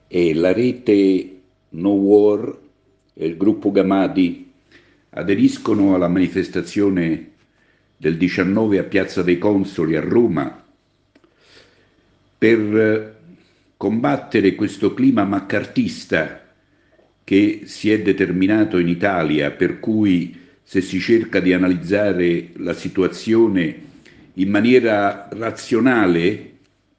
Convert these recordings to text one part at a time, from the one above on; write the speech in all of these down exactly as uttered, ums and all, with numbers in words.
e la rete No War e il gruppo Gamadi aderiscono alla manifestazione del diciannove a Piazza dei Consoli a Roma per combattere questo clima maccartista che si è determinato in Italia, per cui se si cerca di analizzare la situazione in maniera razionale,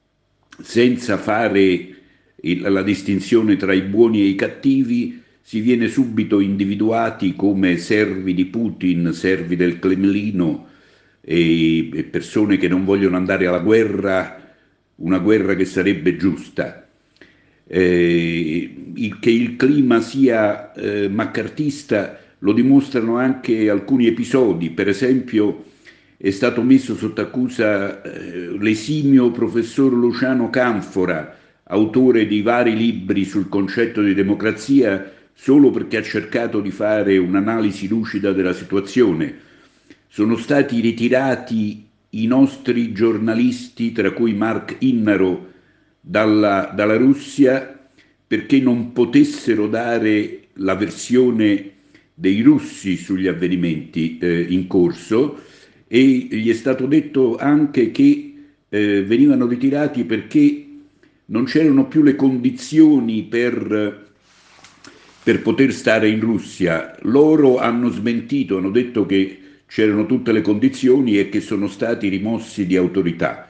senza fare il, la distinzione tra i buoni e i cattivi, si viene subito individuati come servi di Putin, servi del Cremlino e, e persone che non vogliono andare alla guerra, una guerra che sarebbe giusta. Eh, il, che il clima sia eh, maccartista lo dimostrano anche alcuni episodi, per esempio è stato messo sotto accusa eh, l'esimio professor Luciano Canfora, autore di vari libri sul concetto di democrazia, solo perché ha cercato di fare un'analisi lucida della situazione. Sono stati ritirati i nostri giornalisti, tra cui Mark Innaro, dalla, dalla Russia perché non potessero dare la versione dei russi sugli avvenimenti eh, in corso, e gli è stato detto anche che eh, venivano ritirati perché non c'erano più le condizioni per, per poter stare in Russia. Loro hanno smentito, hanno detto che c'erano tutte le condizioni e che sono stati rimossi di autorità.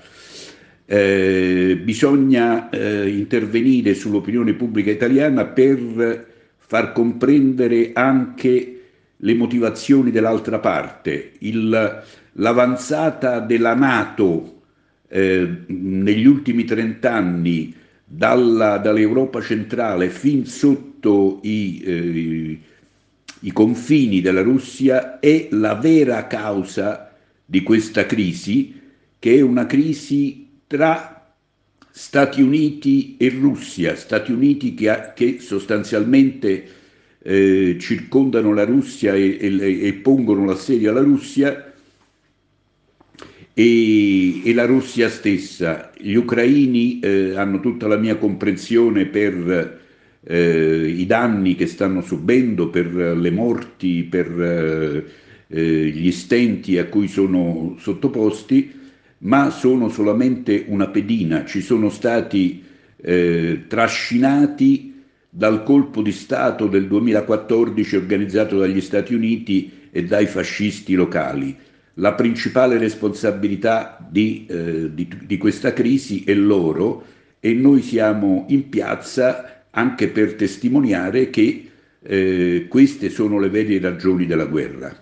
Eh, bisogna eh, intervenire sull'opinione pubblica italiana per far comprendere anche le motivazioni dell'altra parte. Il, l'avanzata della Nato eh, negli ultimi trent'anni dalla, dall'Europa centrale fin sotto i, eh, i confini della Russia è la vera causa di questa crisi, che è una crisi tra Stati Uniti e Russia, Stati Uniti che, ha, che sostanzialmente eh, circondano la Russia e, e, e pongono l'assedio alla Russia, e, e la Russia stessa. Gli ucraini eh, hanno tutta la mia comprensione per eh, i danni che stanno subendo, per le morti, per eh, eh, gli stenti a cui sono sottoposti, ma sono solamente una pedina. Ci sono stati eh, trascinati dal colpo di Stato del duemilaquattordici organizzato dagli Stati Uniti e dai fascisti locali. La principale responsabilità di, eh, di, di questa crisi è loro, e noi siamo in piazza anche per testimoniare che eh, queste sono le vere ragioni della guerra.